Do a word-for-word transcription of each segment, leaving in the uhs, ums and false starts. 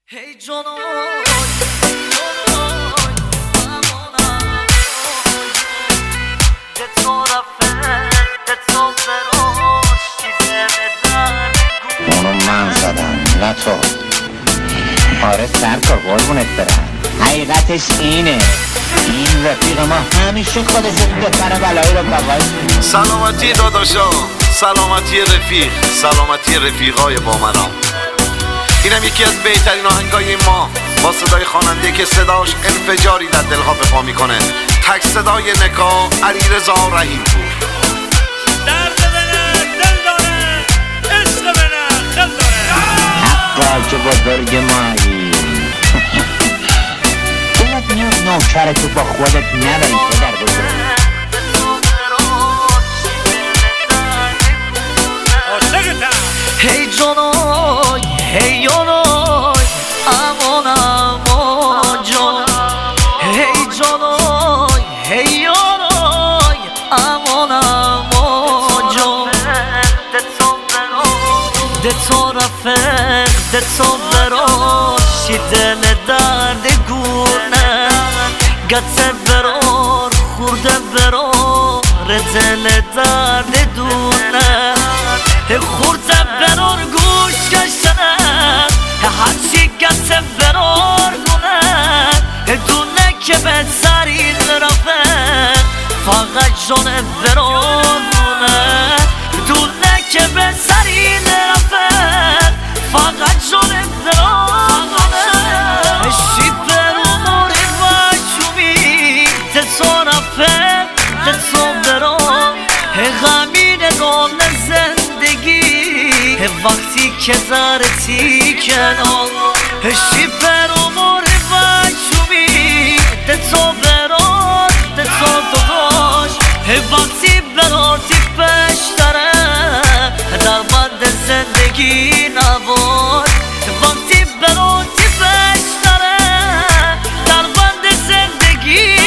Hey جانای امانم ده طرفه ده تو براش چیزه به درد اونو من زدم نه تو. آره سرکار قربونت برم، حقیقتش اینه. این رفیق ما همیشه خودش بهتره بلایی رو بواز. سلامتی داداشا، سلامتی رفیق، سلامتی رفیقای با منام. اینم یکی از بهترین آهنگای ما با صدای خواننده که صداش انفجاری در دلها به پا میکنه. تک صدای نکا علیرضا رحیم پور. درد بنه دل داره، عشق بنه خل داره. حقا که بزرگ مایی دلت میاد نوکر تو با خودت نبری پدر بزرگ. Hey جانای hey یانای امانم آجان. Hey جانای hey یانای امانم آجان. ده تو رفیق ده تو براشی دل درد گونه گته برار خورده برار دل درد دونه خورده برار گوش کشنه هرچی گته برار گونه دونه که به سرین رفه فقط جان برار گونه دونه که به سرین رفه فقط جان برار گونه شیپر اموری و چومی ده تو رفه ده تو برار غمین گان زندگی وقتی که زارتی کنال شیپر امور و چومی ده تو برار ده تو داداش وقتی برارتی پشتره در بند زندگی نباد وقتی برارتی پشتره در بند زندگی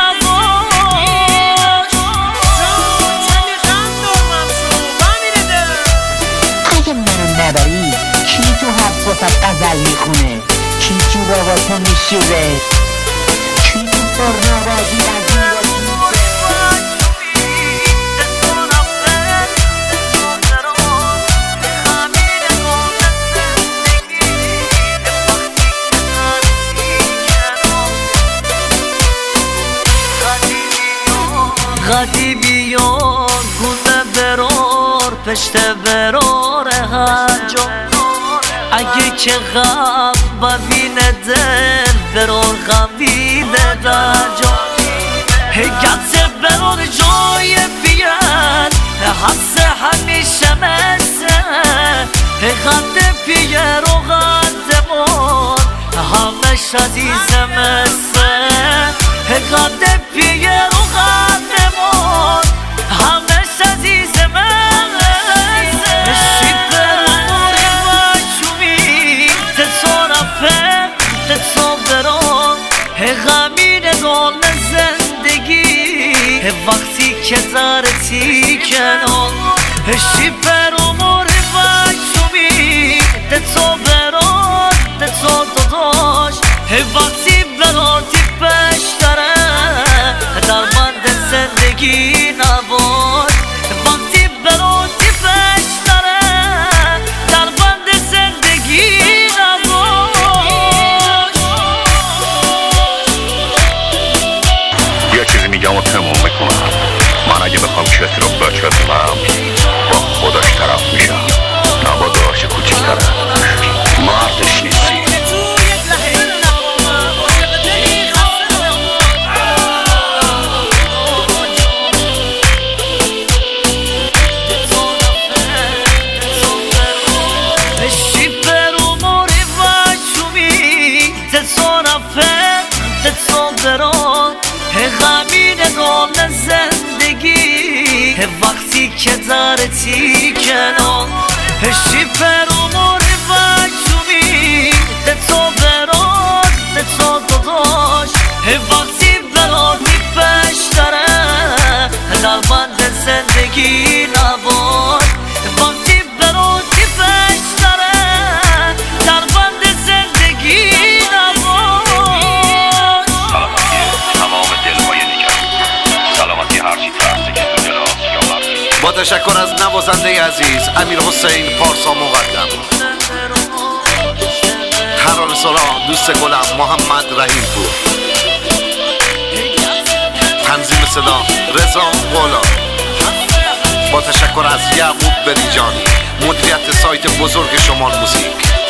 نبری کی تو حرف واسه غزل میخونه، کی تو باباتون میشوره، کی تو فرنوازی از این غدی بیا گونه برار پشت برار هر جا اگه که غم ببینه دل برار غم بینه در جا گته برار جای بیان حس همیشه مثل غد پیر و غد من همه شدیزه مثل غد پیر و غد من همه شدیزه مثل شیپر اموری و چومی ده تو رفه ده تو بران غمین گان زندگی وقتی که دارتی کنال شیپر اموری و چومی ده تو بران ده تو داداش وقتی برارتی پشتره در بند زندگی نباد وقتی برارتی پشتره در بند زندگی نباد. یه چیزی میگم و تموم میکنم. من اگه بخوام کسی رو بچسبم با خودش طرف میشم، نه با داشت کوچیک‌تره. مردش نیستی. غمین گان زندگی وقتی که دارتی کنال شیپر اموری و چومی ده تو برار ده تو داداش وقتی برارتی پشتره در بند زندگی نباد وقتی برارتی پشتره در بند زندگی نوازنده عزیز امیر حسین پارسا مقدم، ترانه سرا دوست گلم محمد رحیم پور، تنظیم صدا رضا قولا، با تشکر از یعقوب بریجانی، مدیریت سایت بزرگ شمال موزیک.